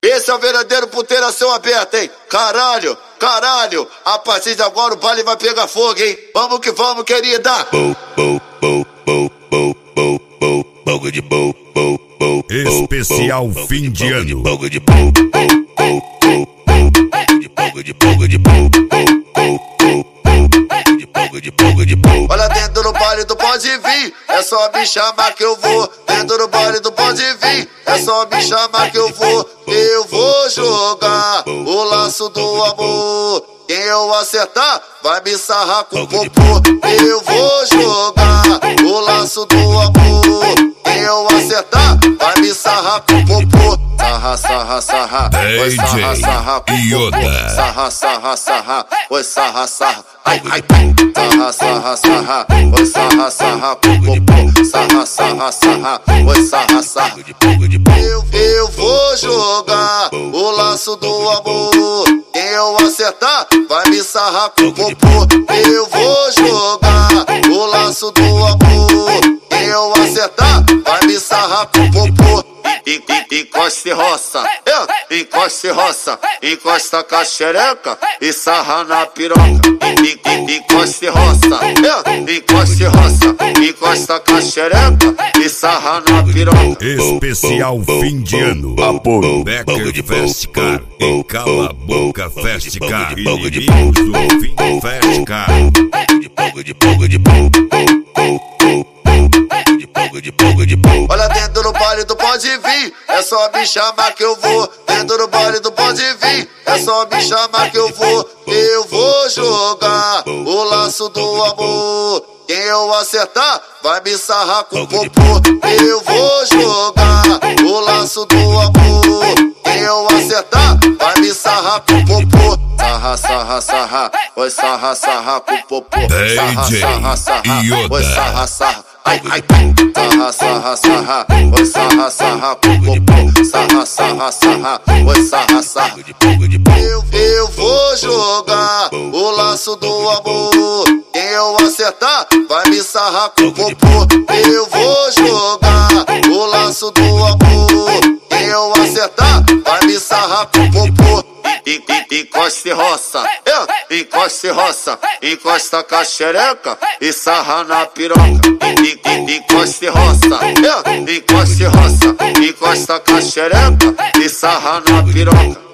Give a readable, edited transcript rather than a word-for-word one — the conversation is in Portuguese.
Esse é o verdadeiro puteiração aberta, hein? Caralho, caralho, a partir de agora o baile vai pegar fogo, hein? Vamos que vamos, querida! Especial fim de ano. Olha, dentro do baile do pode vir, é só me chamar que eu vou. Dentro do baile do pode vir, é só me chamar que eu vou. Eu vou jogar o laço do amor. Quem eu acertar vai me sarrar com o popô. Eu vou jogar o laço do amor. Quem eu acertar vai me sarrar com o popô. Sarra, sarra, sarra, oi sarra, sarra com o popô. Sarra, sarra, sarra, oi sarra, sarra. Ai, ai, sarra, sarra, sarra, oi sarra, sarra com o popô. Sarra, sarra, sarra, oi sarra, sarra. Eu vou jogar o laço do amor. Quem eu acertar vai me sarrar com o popô. Eu vou jogar o laço do amor. Quem eu acertar vai me sarrar com o popô. Encosta e roça, encosta e roça, encosta com a xereca e sarra na piroca. Encosta e roça, encosta e roça, encosta com a xereca e sarra na piroca. Especial fim de ano. Apoio Becker Fest Car e Cala a Boca Fest Car. Inimigos do fim Fest Car. Olha, dentro do baile do pode vir, é só me chamar que eu vou. Dentro do baile do pode vir, é só me chamar que eu vou. Eu vou jogar o laço do amor. Quem eu acertar vai me sarrar com o popô. Eu vou jogar o laço do amor. Quem eu acertar vai me sarrar com o popô. Sarra, sarra, sarra, oi sarra, sarra com o popô. Sarra, sarra, sarra, oi sarra, sarra. Ai, ai, sarra, sarra, sarra, oi sarra, sarra com o popô. Sarra, sarra, sarra, oi sarra, sarra. Eu vou jogar o laço do amor. Quem eu acertar vai me sarrar com o popô. Eu vou jogar o laço do amor. Quem eu acertar vai me sarrar com o popô. Encosta e roça, encosta e roça, encosta com a xereca e sarra na piroca. Encosta e roça, encosta e roça, encosta com a xereca e sarra na piroca.